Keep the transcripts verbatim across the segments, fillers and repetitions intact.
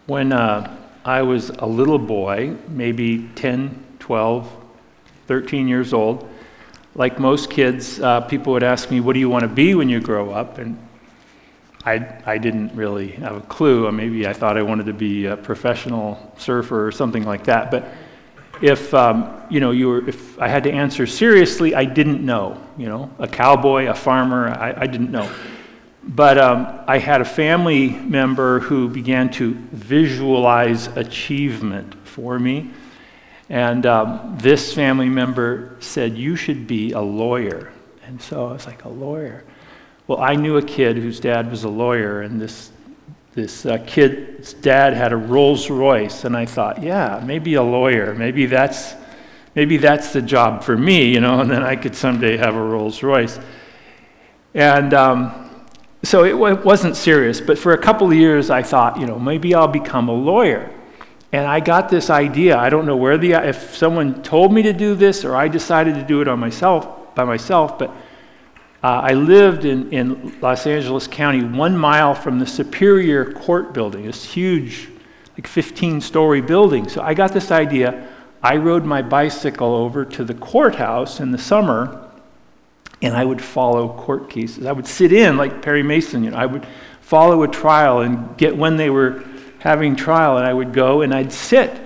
When uh, I was a little boy, maybe ten, twelve, thirteen years old, like most kids, uh, people would ask me, what do you want to be when you grow up? And I, I didn't really have a clue. Maybe I thought I wanted to be a professional surfer or something like that. But if um, you know, you were, if I had to answer seriously, I didn't know. You know, a cowboy, a farmer, I, I didn't know. But um, I had a family member who began to visualize achievement for me. And um, this family member said, you should be a lawyer. And so I was like, a lawyer? Well, I knew a kid whose dad was a lawyer, and this this uh, kid's dad had a Rolls Royce, and I thought, yeah, maybe a lawyer. Maybe that's maybe that's the job for me, you know, and then I could someday have a Rolls Royce. And um, so it, w- it wasn't serious, but for a couple of years I thought, you know, maybe I'll become a lawyer. And I got this idea. I don't know where the if someone told me to do this or I decided to do it on myself by myself, but uh, I lived in, in Los Angeles County, one mile from the Superior Court building, this huge, like fifteen-story building. So I got this idea. I rode my bicycle over to the courthouse in the summer, and I would follow court cases. I would sit in like Perry Mason. You know, I would follow a trial and get when they were having trial, and I would go and I'd sit.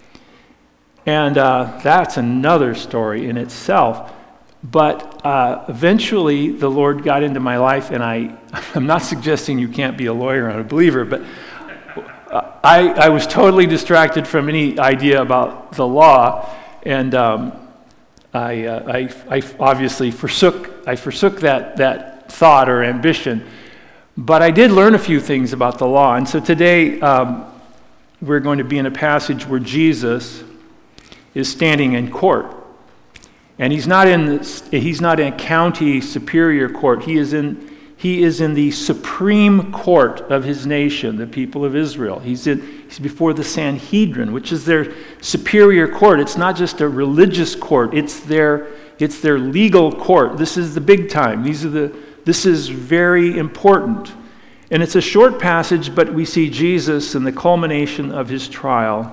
And uh, that's another story in itself. But uh, eventually the Lord got into my life, and I, I'm not suggesting you can't be a lawyer and a believer, but I, I was totally distracted from any idea about the law, and um, I, uh, I, I obviously forsook, I forsook that, that thought or ambition. But I did learn a few things about the law. And so today um, we're going to be in a passage where Jesus is standing in court. And he's not in this, he's not in a county superior court. He is in he is in the supreme court of his nation, the people of Israel. He's in he's before the Sanhedrin, which is their superior court. It's not just a religious court. It's their it's their legal court. This is the big time. These are the This is very important. And it's a short passage, but we see Jesus in the culmination of his trial.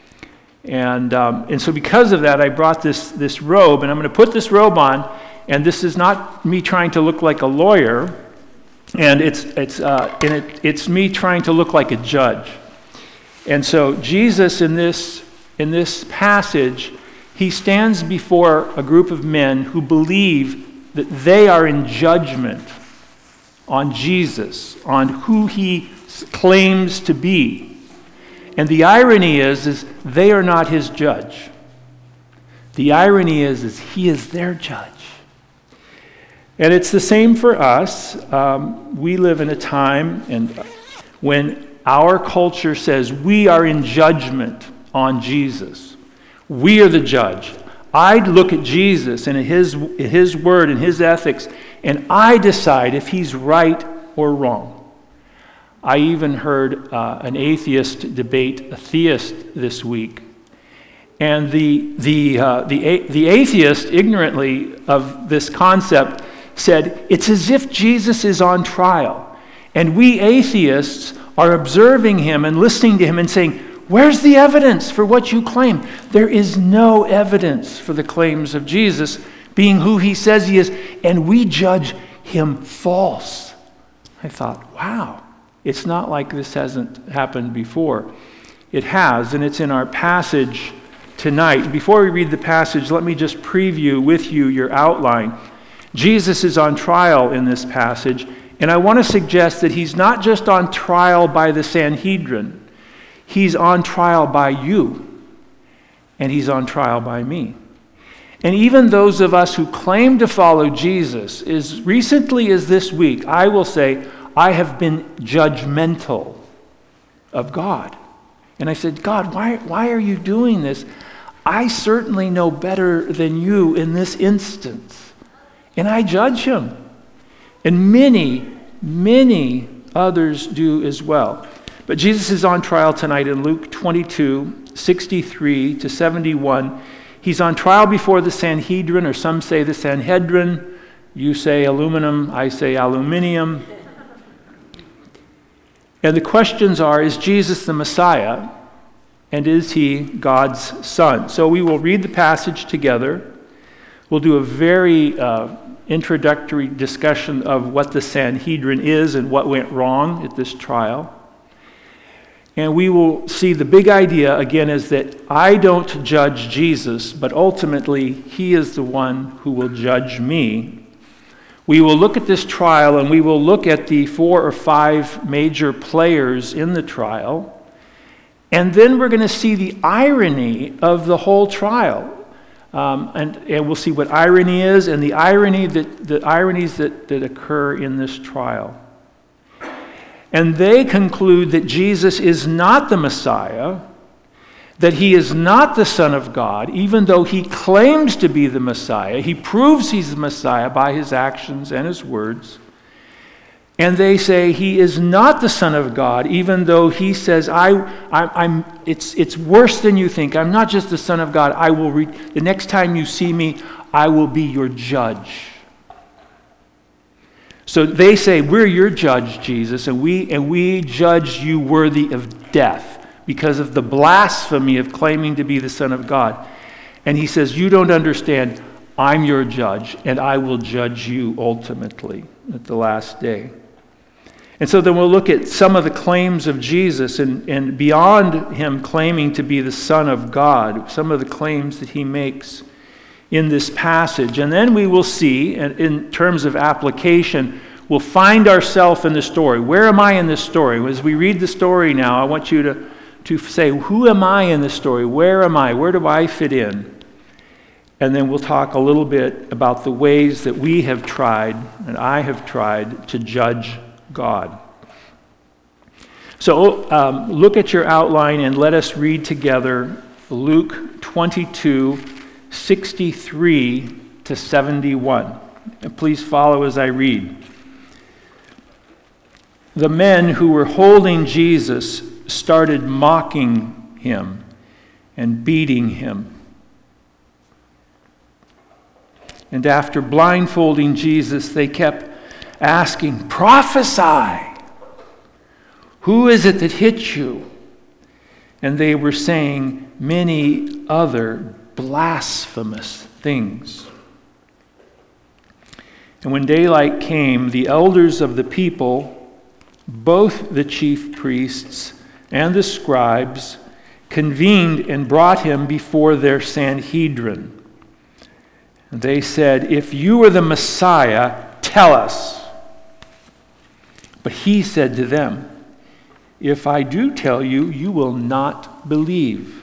And um, and so because of that, I brought this, this robe, and I'm going to put this robe on, and this is not me trying to look like a lawyer, and it's it's uh, and it, it's me trying to look like a judge. And so Jesus in this in this passage, he stands before a group of men who believe that they are in judgment on Jesus, on who he claims to be. And the irony is, is they are not his judge. The irony is, is he is their judge. And it's the same for us. Um, we live in a time and when our culture says we are in judgment on Jesus. We are the judge. I look at Jesus and at his, at his word and his ethics, and I decide if he's right or wrong. I even heard uh, an atheist debate a theist this week. And the, the, uh, the, the atheist, ignorantly of this concept, said, it's as if Jesus is on trial. And we atheists are observing him and listening to him and saying, where's the evidence for what you claim? There is no evidence for the claims of Jesus being who he says he is, and we judge him false. I thought, wow, it's not like this hasn't happened before. It has, and it's in our passage tonight. Before we read the passage, let me just preview with you your outline. Jesus is on trial in this passage, and I want to suggest that he's not just on trial by the Sanhedrin. He's on trial by you, and he's on trial by me. And even those of us who claim to follow Jesus, as recently as this week, I will say, I have been judgmental of God. And I said, God, why, why are you doing this? I certainly know better than you in this instance. And I judge him. And many, many others do as well. But Jesus is on trial tonight in Luke twenty-two, sixty-three to seventy-one. He's on trial before the Sanhedrin, or some say the Sanhedrin. You say aluminum, I say aluminium. And the questions are, is Jesus the Messiah? And is he God's son? So we will read the passage together. We'll do a very uh, introductory discussion of what the Sanhedrin is and what went wrong at this trial. And we will see the big idea again is that I don't judge Jesus, but ultimately he is the one who will judge me. We will look at this trial and we will look at the four or five major players in the trial. And then we're going to see the irony of the whole trial. Um, and, and we'll see what irony is and the irony that the ironies that, that occur in this trial. And they conclude that Jesus is not the Messiah, that he is not the Son of God, even though he claims to be the Messiah. He proves he's the Messiah by his actions and his words. And they say he is not the Son of God, even though he says, I, I, I'm, it's, it's worse than you think. I'm not just the Son of God. I will re- the next time you see me, I will be your judge. So they say, we're your judge, Jesus, and we and we judge you worthy of death because of the blasphemy of claiming to be the Son of God. And he says, you don't understand. I'm your judge, and I will judge you ultimately at the last day. And so then we'll look at some of the claims of Jesus, and, and beyond him claiming to be the Son of God, some of the claims that he makes in this passage. And then we will see, and in terms of application, we'll find ourselves in the story. Where am I in this story? As we read the story now, I want you to, to say, who am I in this story? Where am I? Where do I fit in? And then we'll talk a little bit about the ways that we have tried, and I have tried, to judge God. So um, look at your outline and let us read together Luke twenty-two, sixty-three to seventy-one. And please follow as I read. The men who were holding Jesus started mocking him and beating him. And after blindfolding Jesus, they kept asking, prophesy! Who is it that hit you? And they were saying many other blasphemous things. And when daylight came, the elders of the people, both the chief priests and the scribes, convened and brought him before their Sanhedrin. And they said, if you are the Messiah, tell us. But he said to them, if I do tell you, you will not believe.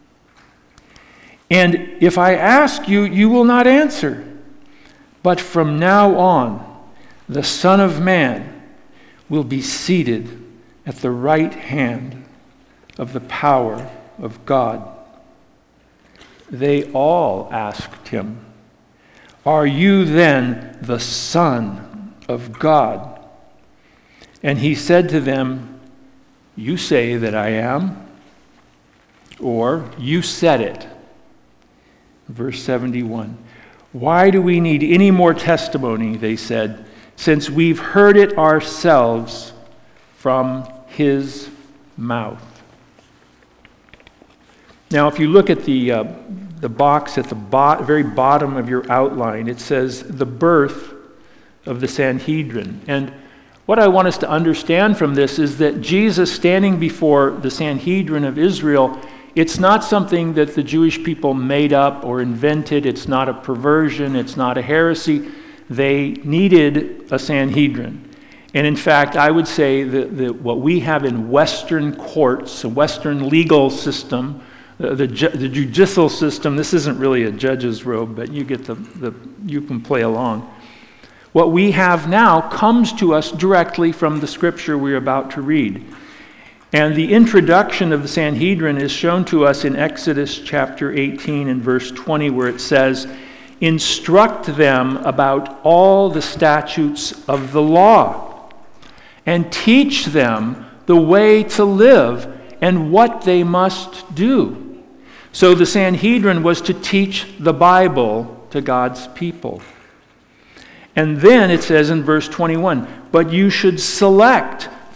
And if I ask you, you will not answer. But from now on, the Son of Man will be seated at the right hand of the power of God. They all asked him, are you then the Son of God? And he said to them, you say that I am, or you said it. Verse seventy-one. Why do we need any more testimony, they said, since we've heard it ourselves from his mouth. Now, if you look at the uh, the box at the bo- very bottom of your outline, it says the birth of the Sanhedrin. And what I want us to understand from this is that Jesus standing before the Sanhedrin of Israel, it's not something that the Jewish people made up or invented. It's not a perversion. It's not a heresy. They needed a Sanhedrin. And in fact, I would say that, that what we have in Western courts, a Western legal system, the, the, the judicial system, this isn't really a judge's robe, but you get the, the you can play along. What we have now comes to us directly from the scripture we're about to read. And the introduction of the Sanhedrin is shown to us in Exodus chapter eighteen and verse twenty, where it says, instruct them about all the statutes of the law, and teach them the way to live and what they must do. So the Sanhedrin was to teach the Bible to God's people. And then it says in verse twenty-one, but you should select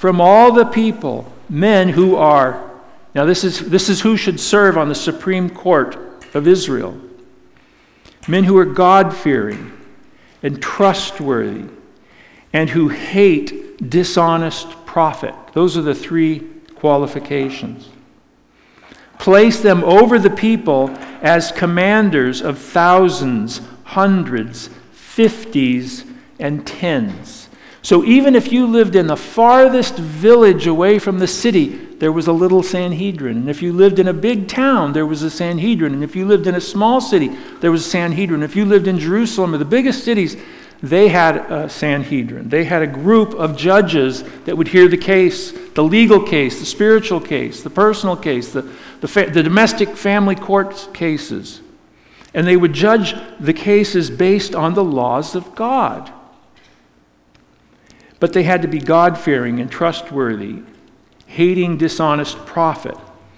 from all the people, men who are, now this is, this is who should serve on the Supreme Court of Israel, men who are God-fearing and trustworthy and who hate dishonest profit. Those are the three qualifications. Place them over the people as commanders of thousands, hundreds, fifties, and tens. So even if you lived in the farthest village away from the city, there was a little Sanhedrin. And if you lived in a big town, there was a Sanhedrin. And if you lived in a small city, there was a Sanhedrin. If you lived in Jerusalem or the biggest cities, they had a Sanhedrin. They had a group of judges that would hear the case, the legal case, the spiritual case, the personal case, the, the, fa- the domestic family court cases. And they would judge the cases based on the laws of God. But they had to be God-fearing and trustworthy, hating dishonest profit.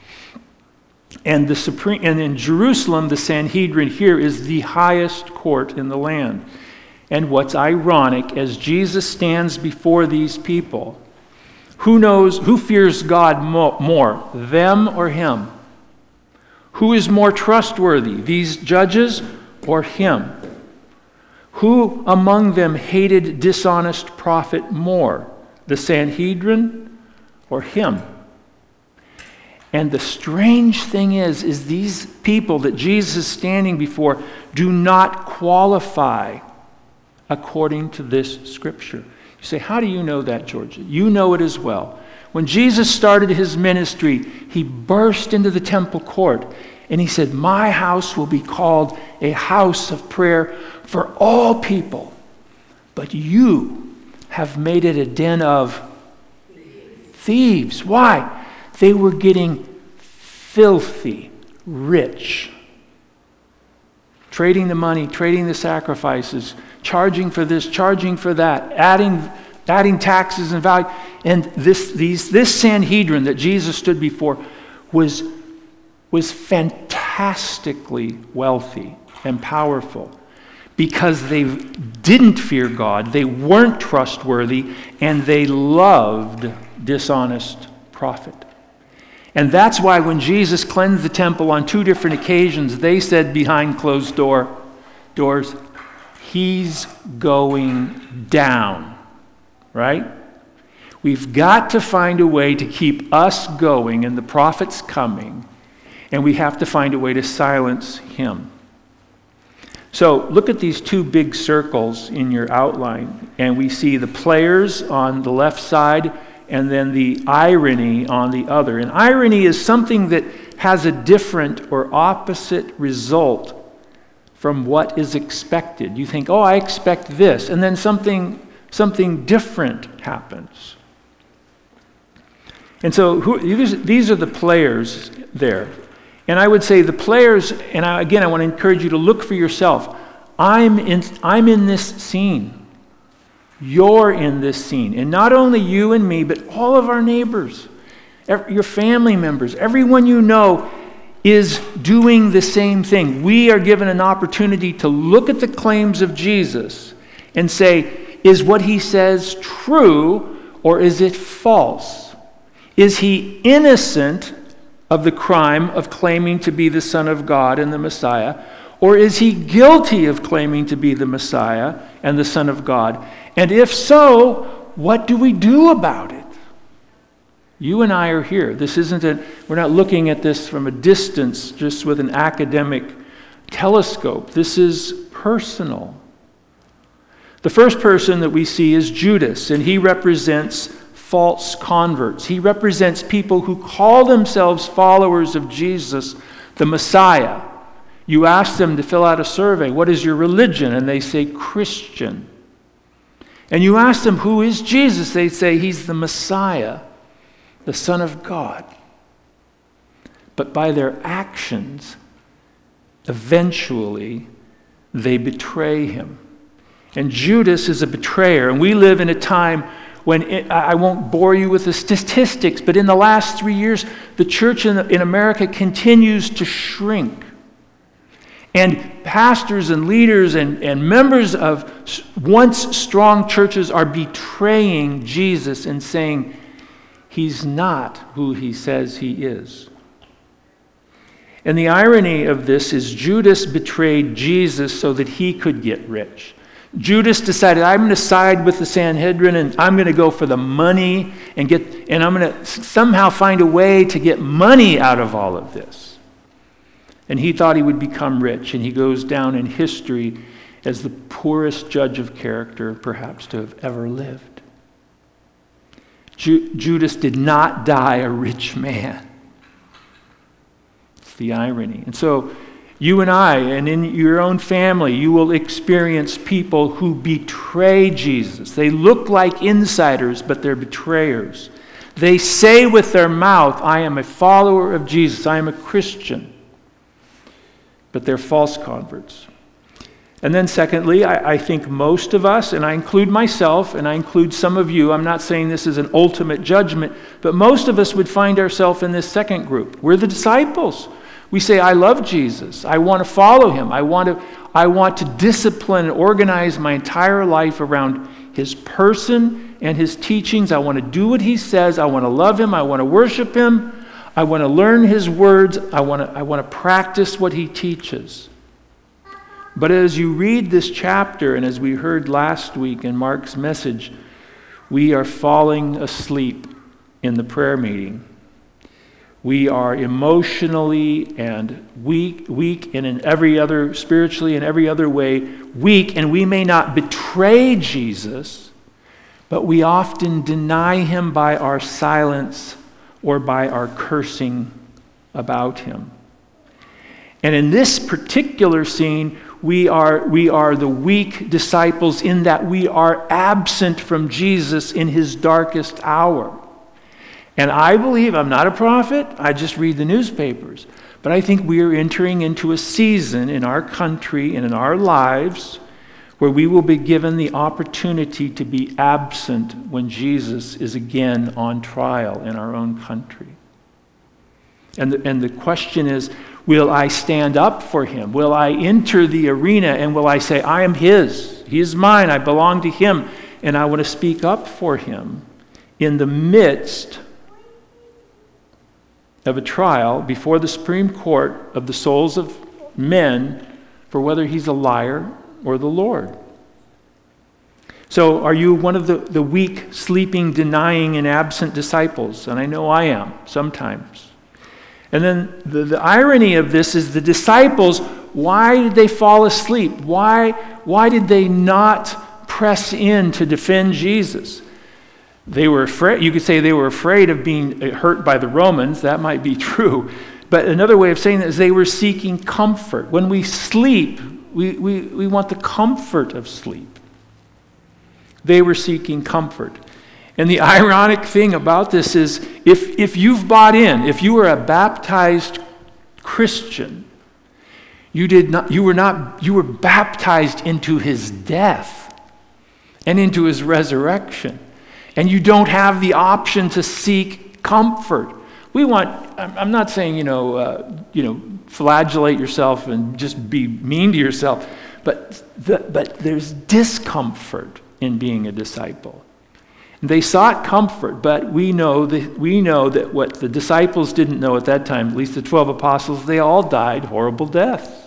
And the supreme, and in Jerusalem, the Sanhedrin here is the highest court in the land. And what's ironic, as Jesus stands before these people, who knows, who fears God mo- more, them or him? Who is more trustworthy, these judges or him? Who among them hated dishonest profit more, the Sanhedrin or him? And the strange thing is, is these people that Jesus is standing before do not qualify according to this scripture. You say, how do you know that, Georgia? You know it as well. When Jesus started his ministry, he burst into the temple court and he said, my house will be called a house of prayer for all people, but you have made it a den of thieves. Why? They were getting filthy rich. Trading the money, trading the sacrifices, charging for this, charging for that, adding adding taxes and value. And this these this Sanhedrin that Jesus stood before was, was fantastically wealthy and powerful because they didn't fear God, they weren't trustworthy, and they loved dishonest profit. And that's why when Jesus cleansed the temple on two different occasions, they said behind closed door doors, he's going down, right? We've got to find a way to keep us going and the prophet's coming, and we have to find a way to silence him. So look at these two big circles in your outline, and we see the players on the left side and then the irony on the other. And irony is something that has a different or opposite result from what is expected. You think, oh, I expect this, and then something something different happens. And so who, these are the players there. And I would say the players, and I, again, I want to encourage you to look for yourself. I'm in, I'm in this scene. You're in this scene. And not only you and me, but all of our neighbors, every, your family members, everyone you know is doing the same thing. We are given an opportunity to look at the claims of Jesus and say, is what he says true or is it false? Is he innocent of the crime of claiming to be the Son of God and the Messiah? Or is he guilty of claiming to be the Messiah and the Son of God? And if so, what do we do about it? You and I are here. This isn't a, we're not looking at this from a distance just with an academic telescope. This is personal. The first person that we see is Judas, and he represents false converts. He represents people who call themselves followers of Jesus, the Messiah. You ask them to fill out a survey, what is your religion? And they say Christian. And you ask them, who is Jesus? They say he's the Messiah, the Son of God. But by their actions, eventually, they betray him. And Judas is a betrayer. And we live in a time when, it, I won't bore you with the statistics, but in the last three years, the church in, in America continues to shrink. And pastors and leaders and, and members of once strong churches are betraying Jesus and saying, he's not who he says he is. And the irony of this is Judas betrayed Jesus so that he could get rich. Judas decided, I'm going to side with the Sanhedrin and I'm going to go for the money and get, and I'm going to somehow find a way to get money out of all of this. And he thought he would become rich, and he goes down in history as the poorest judge of character perhaps to have ever lived. Ju- Judas did not die a rich man. It's the irony. And so you and I, and in your own family, you will experience people who betray Jesus. They look like insiders, but they're betrayers. They say with their mouth, I am a follower of Jesus, I am a Christian, but they're false converts. And then secondly, I, I think most of us, and I include myself, and I include some of you, I'm not saying this is an ultimate judgment, but most of us would find ourselves in this second group. We're the disciples. We say, I love Jesus. I want to follow him. I want to, I want to discipline and organize my entire life around his person and his teachings. I want to do what he says. I want to love him. I want to worship him. I want to learn his words. I want to, I want to practice what he teaches. But as you read this chapter, and as we heard last week in Mark's message, we are falling asleep in the prayer meeting. We are emotionally and weak, weak, and in every other, spiritually in every other way, weak, and we may not betray Jesus, but we often deny him by our silence or by our cursing about him. And in this particular scene, we are, we are the weak disciples in that we are absent from Jesus in his darkest hour. And I believe, I'm not a prophet, I just read the newspapers, but I think we are entering into a season in our country and in our lives where we will be given the opportunity to be absent when Jesus is again on trial in our own country. And the, and the question is, will I stand up for him? Will I enter the arena and will I say, I am his, he is mine, I belong to him, and I want to speak up for him in the midst of a trial before the Supreme Court of the souls of men for whether he's a liar or the Lord. So are you one of the, the weak, sleeping, denying, and absent disciples? And I know I am sometimes. And then the, the irony of this is the disciples, why did they fall asleep? Why, why did they not press in to defend Jesus? They were afraid, you could say they were afraid of being hurt by the Romans. That might be true. But another way of saying that is they were seeking comfort. When we sleep, we, we, we want the comfort of sleep. They were seeking comfort. And the ironic thing about this is if, if you've bought in, if you were a baptized Christian, you did not, you were not, you were baptized into his death and into his resurrection. And you don't have the option to seek comfort. We want, I'm not saying, you know, uh, you know, flagellate yourself and just be mean to yourself, but the, but there's discomfort in being a disciple. They sought comfort, but we know that we know that what the disciples didn't know at that time, at least the twelve apostles, they all died horrible deaths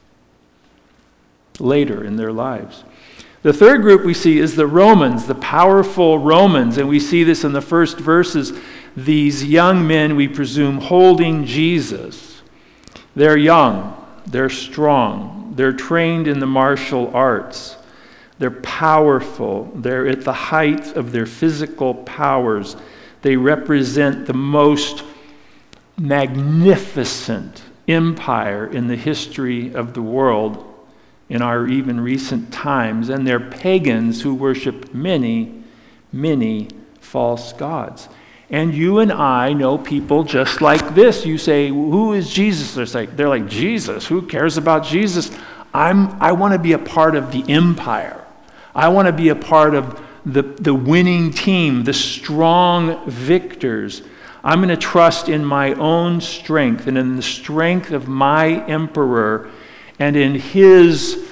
later in their lives. The third group we see is the Romans, the powerful Romans, and we see this in the first verses. These young men, we presume, holding Jesus. They're young, they're strong, they're trained in the martial arts, they're powerful, they're at the height of their physical powers. They represent the most magnificent empire in the history of the world in our even recent times, and they're pagans who worship many, many false gods. And you and I know people just like this. You say, who is Jesus? They're like, they're like Jesus. Who cares about Jesus? I'm, I want to be a part of the empire. I want to be a part of the, the winning team, the strong victors. I'm going to trust in my own strength and in the strength of my emperor and in his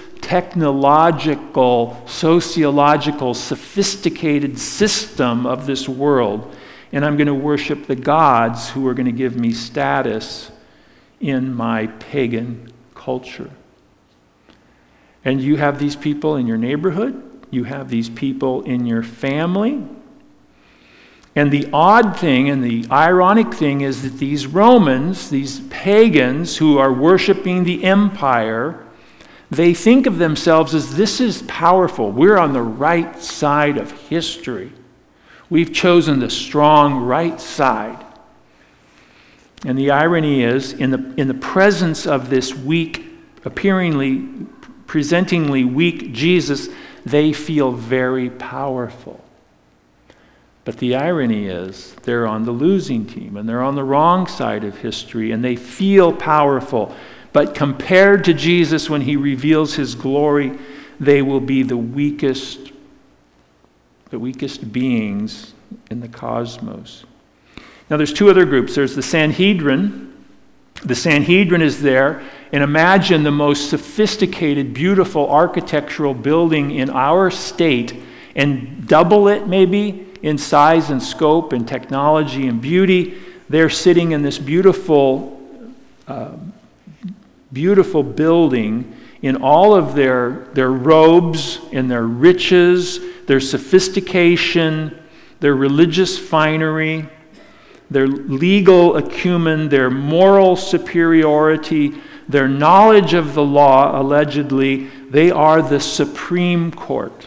technological, sociological, sophisticated system of this world. and I'm going to worship the gods who are going to give me status in my pagan culture. And you have these people in your neighborhood, you have these people in your family. And the odd thing and the ironic thing is that these Romans, these pagans who are worshiping the empire, they think of themselves as, this is powerful. We're on the right side of history. We've chosen the strong right side. And the irony is, in the, in the presence of this weak, appearingly, presentingly weak Jesus, they feel very powerful. But the irony is, they're on the losing team, and they're on the wrong side of history, and they feel powerful. But compared to Jesus, when he reveals his glory, they will be the weakest, the weakest beings in the cosmos. Now there's two other groups. There's the Sanhedrin. The Sanhedrin is there, and imagine the most sophisticated, beautiful architectural building in our state, and double it maybe in size and scope and technology and beauty. They're sitting in this beautiful, uh, beautiful building in all of their, their robes and their riches, their sophistication, their religious finery, their legal acumen, their moral superiority, their knowledge of the law, allegedly. They are the Supreme Court.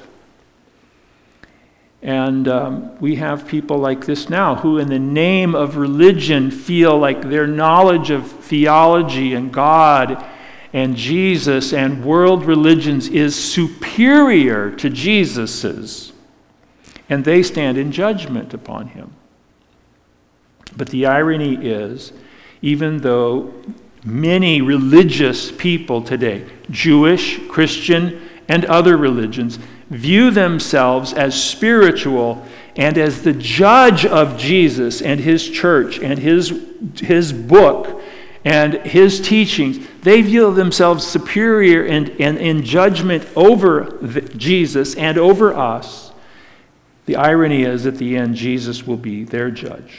And um, we have people like this now who, in the name of religion, feel like their knowledge of theology and God and Jesus and world religions is superior to Jesus's. And they stand in judgment upon him. But the irony is, even though many religious people today, Jewish, Christian, and other religions, view themselves as spiritual and as the judge of Jesus and his church and his, his book and his teachings, they view themselves superior and, and in judgment over the, Jesus and over us. The irony is, at the end, Jesus will be their judge.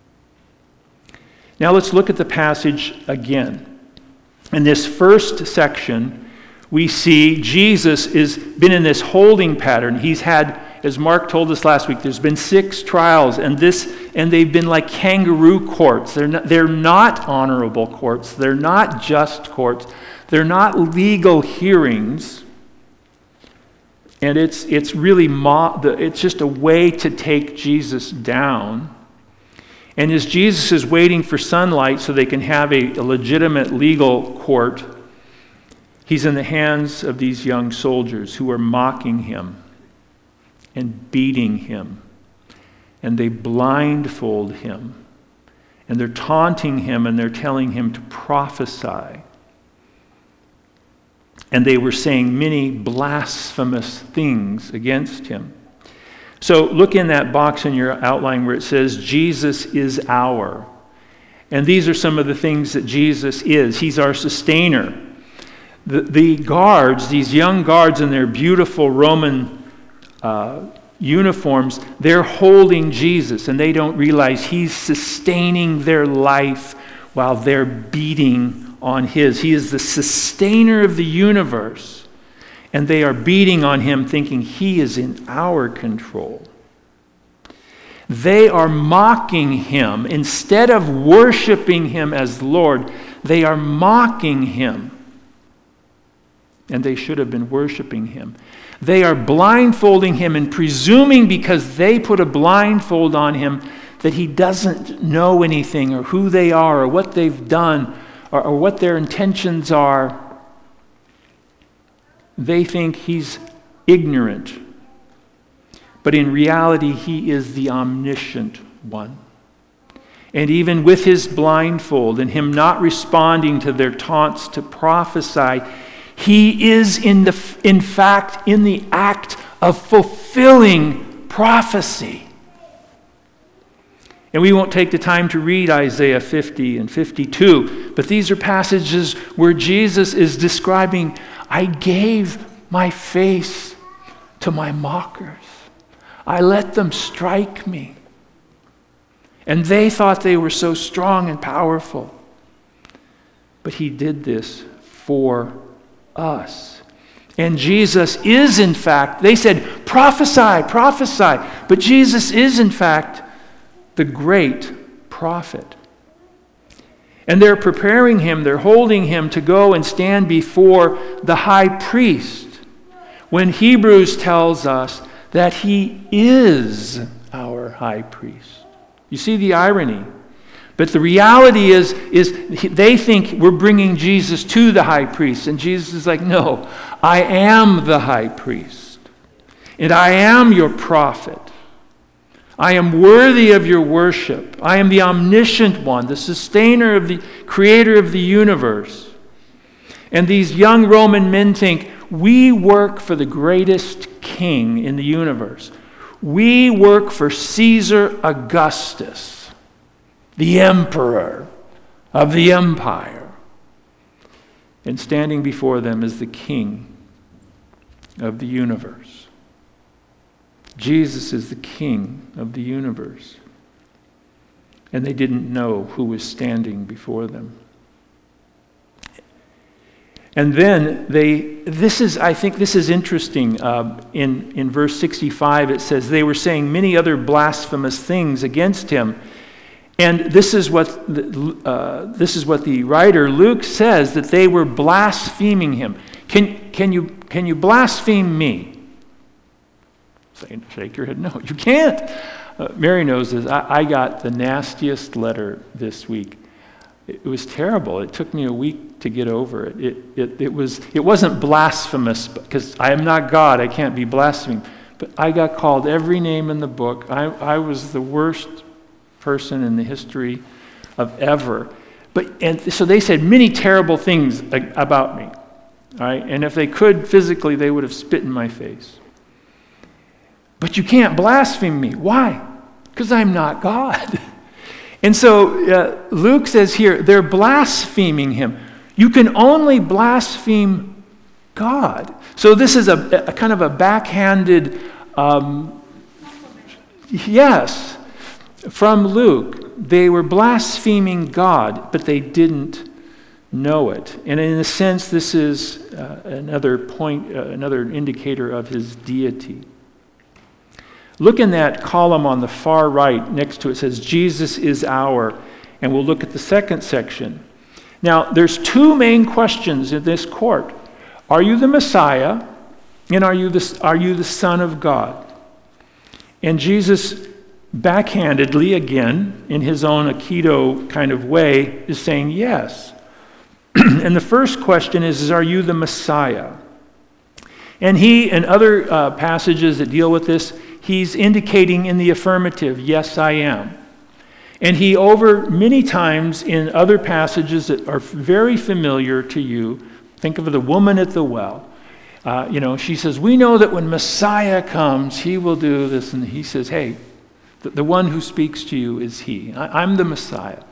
Now let's look at the passage again. In this first section, we see Jesus has been in this holding pattern. He's had, as Mark told us last week, there's been six trials, and this, and they've been like kangaroo courts. They're not, they're not honorable courts. They're not just courts. They're not legal hearings. And it's it's really mo- it's just a way to take Jesus down. And as Jesus is waiting for sunlight so they can have a, a legitimate legal court, he's in the hands of these young soldiers who are mocking him and beating him. And they blindfold him. And they're taunting him and they're telling him to prophesy. And they were saying many blasphemous things against him. So look in that box in your outline where it says, Jesus is our. And these are some of the things that Jesus is. He's our sustainer. The, the guards, these young guards in their beautiful Roman uh, uniforms, they're holding Jesus, and they don't realize he's sustaining their life while they're beating on his. He is the sustainer of the universe. And they are beating on him, thinking he is in our control. They are mocking him. Instead of worshiping him as Lord, they are mocking him. And they should have been worshiping him. They are blindfolding him and presuming, because they put a blindfold on him, that he doesn't know anything or who they are or what they've done or, or what their intentions are. They think he's ignorant. But in reality, he is the omniscient one. And even with his blindfold and him not responding to their taunts to prophesy, he is in the in fact in the act of fulfilling prophecy. And we won't take the time to read Isaiah fifty and fifty-two, but these are passages where Jesus is describing, I gave my face to my mockers. I let them strike me. And they thought they were so strong and powerful. But he did this for us. And Jesus is, in fact, they said, prophesy, prophesy. But Jesus is, in fact, the great prophet. And they're preparing him, they're holding him to go and stand before the high priest, when Hebrews tells us that he is our high priest. You see the irony? But the reality is, is they think we're bringing Jesus to the high priest. And Jesus is like, no, I am the high priest. And I am your prophet. I am worthy of your worship. I am the omniscient one, the sustainer of the creator of the universe. And these young Roman men think, we work for the greatest king in the universe. We work for Caesar Augustus, the emperor of the empire. And standing before them is the king of the universe. Jesus is the king of the universe. And they didn't know who was standing before them. And then they, this is, I think this is interesting. Uh, in, in verse sixty-five, it says, they were saying many other blasphemous things against him. And this is what the, uh, this is what the writer Luke says, that they were blaspheming him. Can, can, you, can you blaspheme me? Shake your head, no, you can't. Uh, Mary knows this. I, I got the nastiest letter this week. It was terrible. It took me a week to get over it. It, it, it, was, it wasn't blasphemous, because I am not God. I can't be blaspheming. But I got called every name in the book. I, I was the worst person in the history of ever. But and so they said many terrible things about me. All right? And if they could physically, they would have spit in my face. But you can't blaspheme me. Why? Because I'm not God. And so uh, Luke says here, they're blaspheming him. You can only blaspheme God. So this is a, a kind of a backhanded, um, yes, from Luke. They were blaspheming God, but they didn't know it. And in a sense, this is uh, another point, uh, another indicator of his deity. Look in that column on the far right next to it. It says, Jesus is our. And we'll look at the second section. Now, there's two main questions in this court. Are you the Messiah? And are you the, are you the Son of God? And Jesus, backhandedly, again, in his own Aikido kind of way, is saying yes. And the first question is, is, are you the Messiah? And he, and other uh, passages that deal with this, he's indicating in the affirmative, yes, I am. And he, over many times in other passages that are very familiar to you, think of the woman at the well. Uh, you know, she says, we know that when Messiah comes, he will do this. And he says, hey, the, the one who speaks to you is he. I, I'm the Messiah.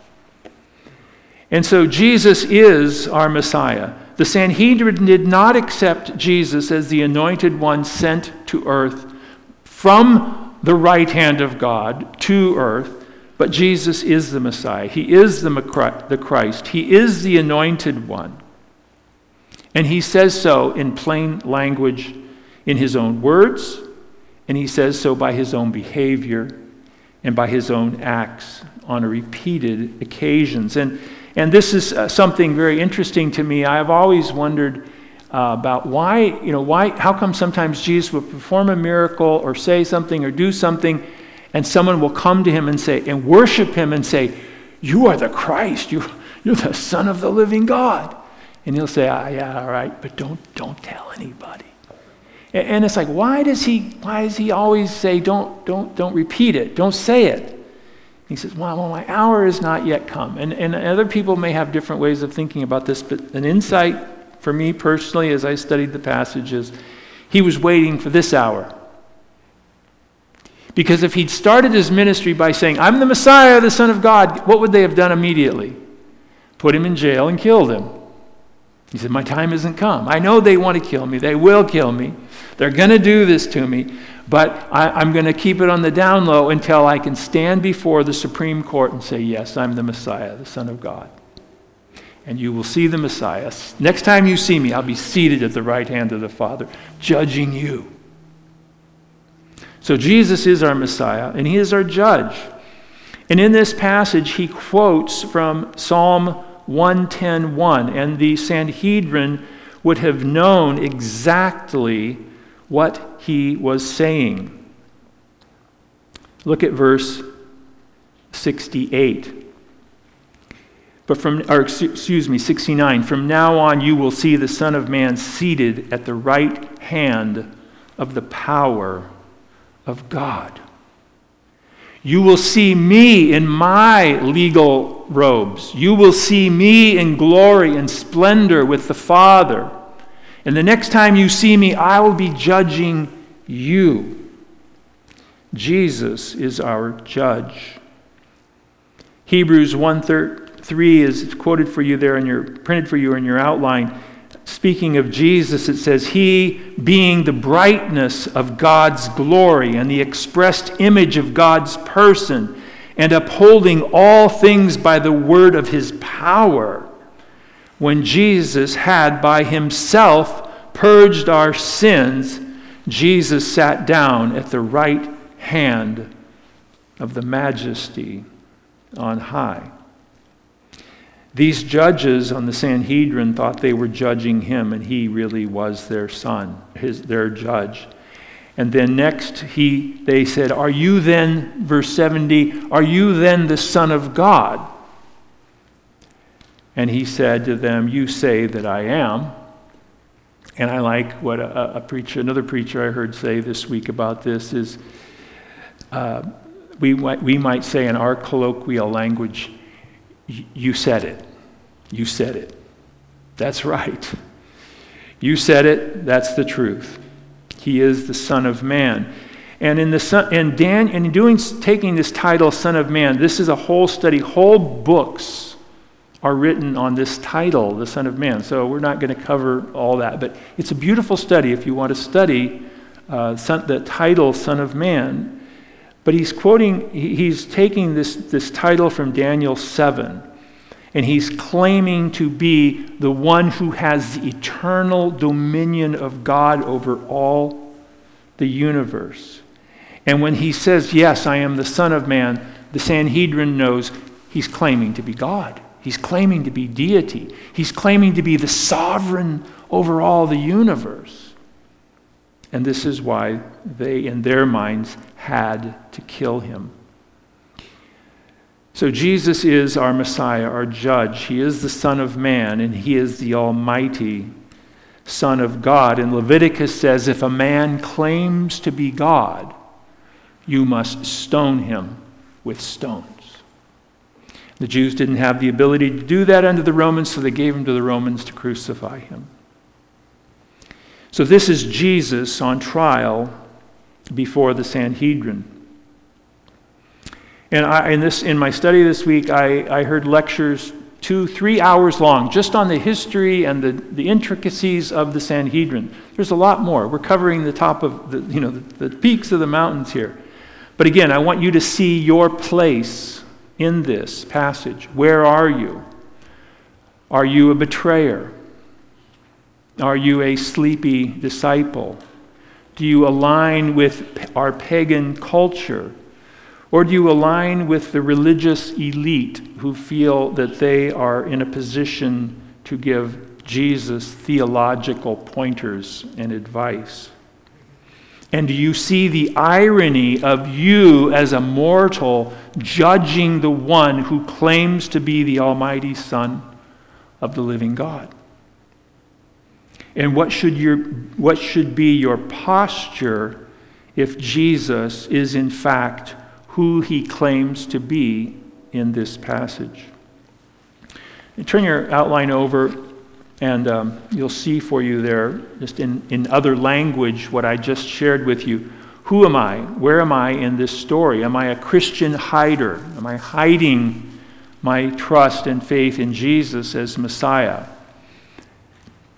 And so Jesus is our Messiah. The Sanhedrin did not accept Jesus as the anointed one sent to earth from the right hand of God to earth, but Jesus is the Messiah. He is the Christ. He is the anointed one. And he says so in plain language in his own words, and he says so by his own behavior and by his own acts on repeated occasions. And, and this is uh, something very interesting to me. I've always wondered Uh, about why, you know, why, how come sometimes Jesus will perform a miracle or say something or do something, and someone will come to him and say, and worship him and say, you are the Christ, you, you're the Son of the living God. And he'll say, ah, yeah, all right, but don't, don't tell anybody. And, and it's like, why does he, why does he always say, don't, don't, don't repeat it, don't say it? He says, well, well, my hour has not yet come. And, and other people may have different ways of thinking about this, but an insight for me personally, as I studied the passages, he was waiting for this hour. Because if he'd started his ministry by saying, I'm the Messiah, the Son of God, what would they have done immediately? Put him in jail and killed him. He said, my time hasn't come. I know they want to kill me. They will kill me. They're going to do this to me. But I, I'm going to keep it on the down low until I can stand before the Supreme Court and say, yes, I'm the Messiah, the Son of God. And you will see the Messiah. Next time you see me, I'll be seated at the right hand of the Father, judging you. So Jesus is our Messiah, and he is our judge. And in this passage, he quotes from Psalm one ten one, and the Sanhedrin would have known exactly what he was saying. Look at verse sixty-eight. But from, or excuse me, sixty-nine. From now on you will see the Son of Man seated at the right hand of the power of God. You will see me in my legal robes. You will see me in glory and splendor with the Father. And the next time you see me, I will be judging you. Jesus is our judge. Hebrews one three is quoted for you there in your, printed for you in your outline. Speaking of Jesus, it says, he being the brightness of God's glory and the expressed image of God's person, and upholding all things by the word of his power, when Jesus had by himself purged our sins, Jesus sat down at the right hand of the Majesty on high. These judges on the Sanhedrin thought they were judging him, and he really was their son, his, their judge. And then next, he, they said, are you then, verse seventy, are you then the Son of God? And he said to them, you say that I am. And I like what a, a preacher, another preacher I heard say this week about this is, uh, we, we might say in our colloquial language, you said it. You said it. That's right. You said it. That's the truth. He is the Son of Man. And in the son, and Dan, in doing taking this title, Son of Man, this is a whole study. Whole books are written on this title, the Son of Man. So we're not going to cover all that, but it's a beautiful study if you want to study uh, son, the title, Son of Man. But he's quoting. He's taking this this title from Daniel seven. And he's claiming to be the one who has the eternal dominion of God over all the universe. And when he says, yes, I am the Son of Man, the Sanhedrin knows he's claiming to be God. He's claiming to be deity. He's claiming to be the sovereign over all the universe. And this is why they, in their minds, had to kill him. So Jesus is our Messiah, our judge. He is the Son of Man, and he is the Almighty Son of God. And Leviticus says, if a man claims to be God, you must stone him with stones. The Jews didn't have the ability to do that under the Romans, so they gave him to the Romans to crucify him. So this is Jesus on trial before the Sanhedrin. And I, in this, in my study this week, I, I heard lectures two, three hours long, just on the history and the, the intricacies of the Sanhedrin. There's a lot more. We're covering the top of the, you know, the, the peaks of the mountains here. But again, I want you to see your place in this passage. Where are you? Are you a betrayer? Are you a sleepy disciple? Do you align with our pagan culture? Or do you align with the religious elite who feel that they are in a position to give Jesus theological pointers and advice? And do you see the irony of you as a mortal judging the one who claims to be the Almighty Son of the living God? And what should your what should be your posture if Jesus is in fact who he claims to be in this passage? And turn your outline over, and um, you'll see for you there, just in, in other language, what I just shared with you. Who am I? Where am I in this story? Am I a Christian hider? Am I hiding my trust and faith in Jesus as Messiah?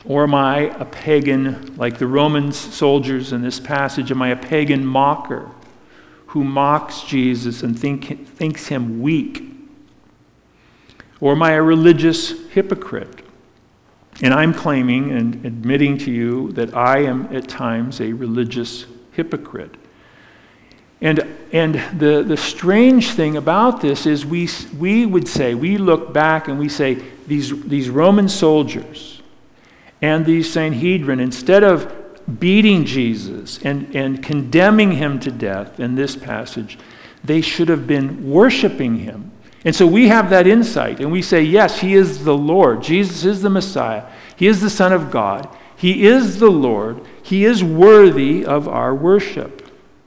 Or am I a pagan, like the Roman soldiers in this passage? Am I a pagan mocker who mocks Jesus and think, thinks him weak? Or am I a religious hypocrite? And I'm claiming and admitting to you that I am at times a religious hypocrite. And, and the, the strange thing about this is we, we would say, we look back and we say, these, these Roman soldiers and these Sanhedrin, instead of beating Jesus and, and condemning him to death in this passage, they should have been worshiping him. And so we have that insight, and we say, yes, he is the Lord. Jesus is the Messiah. He is the Son of God. He is the Lord. He is worthy of our worship.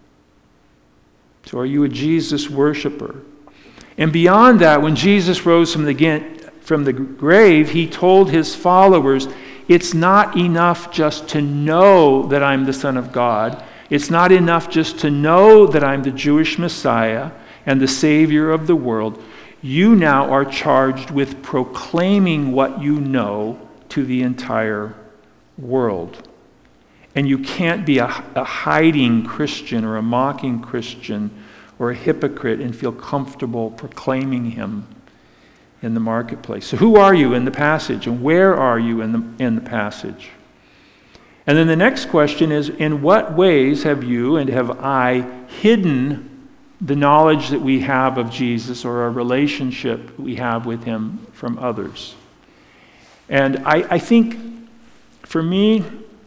So are you a Jesus worshiper? And beyond that, when Jesus rose from the, from the grave, he told his followers, it's not enough just to know that I'm the Son of God. It's not enough just to know that I'm the Jewish Messiah and the Savior of the world. You now are charged with proclaiming what you know to the entire world. And you can't be a, a hiding Christian or a mocking Christian or a hypocrite and feel comfortable proclaiming him in the marketplace. So who are you in the passage, and where are you in the, in the passage? And then the next question is, in what ways have you and have I hidden the knowledge that we have of Jesus or our relationship we have with him from others? And I, I think, for me,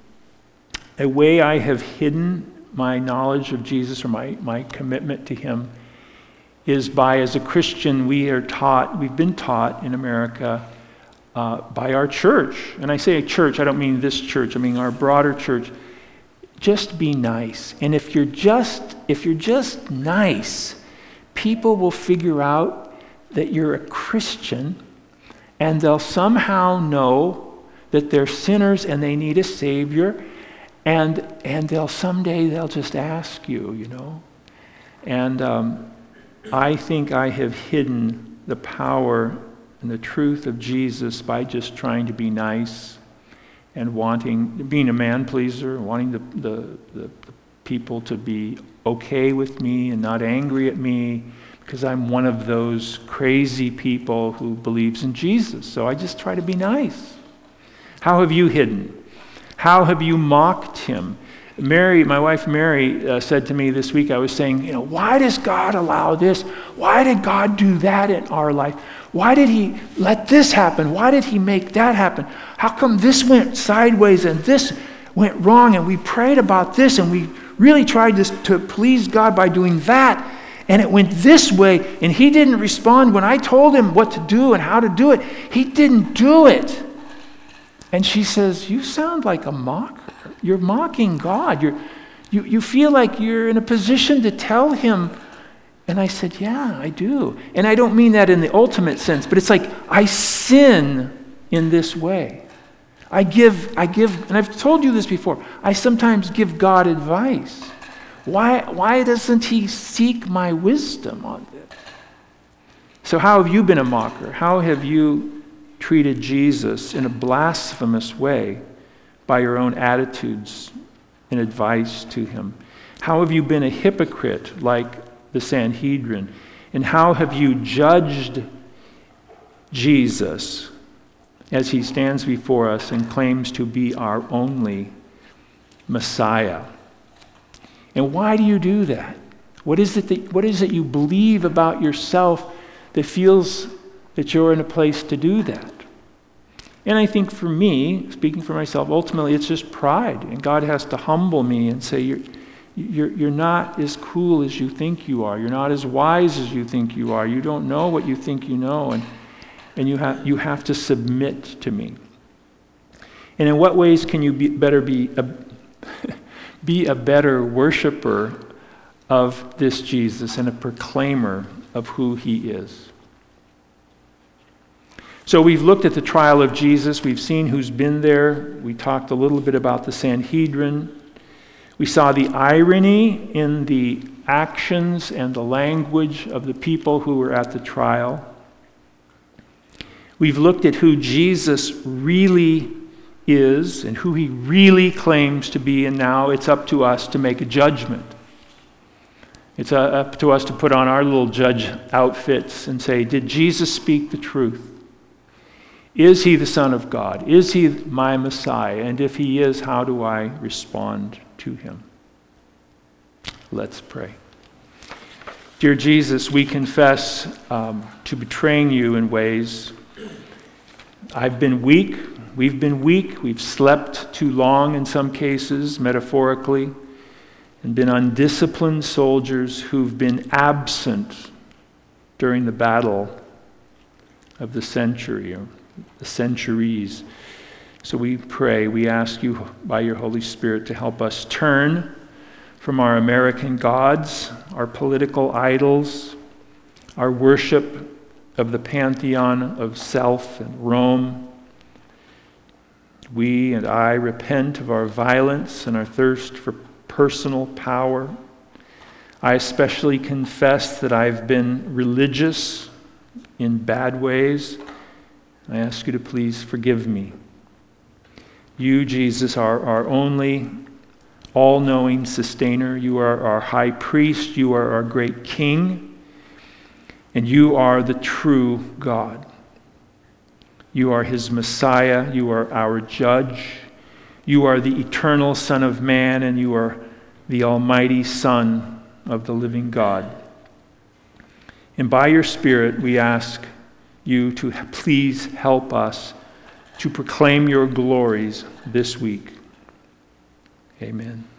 a way I have hidden my knowledge of Jesus or my, my commitment to him is by, as a Christian, we are taught, we've been taught in America uh, by our church. And I say church, I don't mean this church, I mean our broader church. Just be nice. And if you're just, if you're just nice, people will figure out that you're a Christian, and they'll somehow know that they're sinners and they need a Savior, and and they'll someday they'll just ask you, you know. And um, I think I have hidden the power and the truth of Jesus by just trying to be nice and wanting, being a man pleaser, wanting the, the, the, the people to be okay with me and not angry at me, because I'm one of those crazy people who believes in Jesus. So I just try to be nice. How have you hidden? How have you mocked him? Mary, my wife Mary, uh, said to me this week, I was saying, you know, why does God allow this? Why did God do that in our life? Why did he let this happen? Why did he make that happen? How come this went sideways and this went wrong, and we prayed about this and we really tried to, to please God by doing that, and it went this way, and he didn't respond when I told him what to do and how to do it. He didn't do it. And she says, you sound like a mocker. You're mocking God. You're, you, you feel like you're in a position to tell him. And I said, yeah, I do. And I don't mean that in the ultimate sense, but it's like I sin in this way. I give, I give, and I've told you this before, I sometimes give God advice. Why, why doesn't he seek my wisdom on this? So how have you been a mocker? How have you treated Jesus in a blasphemous way by your own attitudes and advice to him? How have you been a hypocrite like the Sanhedrin? And how have you judged Jesus as he stands before us and claims to be our only Messiah? And why do you do that? What is it that, what is it you believe about yourself that feels that you're in a place to do that? And I think for me, speaking for myself, ultimately it's just pride. And God has to humble me and say, you're, you're, you're not as cool as you think you are. You're not as wise as you think you are. You don't know what you think you know. And, and you, ha- you have to submit to me. And in what ways can you be better be a, be a better worshiper of this Jesus and a proclaimer of who he is? So we've looked at the trial of Jesus. We've seen who's been there. We talked a little bit about the Sanhedrin. We saw the irony in the actions and the language of the people who were at the trial. We've looked at who Jesus really is and who he really claims to be, and now it's up to us to make a judgment. It's uh, up to us to put on our little judge outfits and say, did Jesus speak the truth? Is he the Son of God? Is he my Messiah? And if he is, how do I respond to him? Let's pray. Dear Jesus, we confess um, to betraying you in ways. I've been weak. We've been weak. We've slept too long in some cases, metaphorically, and been undisciplined soldiers who've been absent during the battle of the century, or the centuries. So we pray, we ask you by your Holy Spirit to help us turn from our American gods, our political idols, our worship of the pantheon of self and Rome. We and I repent of our violence and our thirst for personal power. I especially confess that I've been religious in bad ways. I ask you to please forgive me. You, Jesus, are our only all-knowing sustainer. You are our high priest. You are our great king. And you are the true God. You are his Messiah. You are our judge. You are the eternal Son of Man, and you are the almighty Son of the living God. And by your Spirit, we ask you to please help us to proclaim your glories this week. Amen.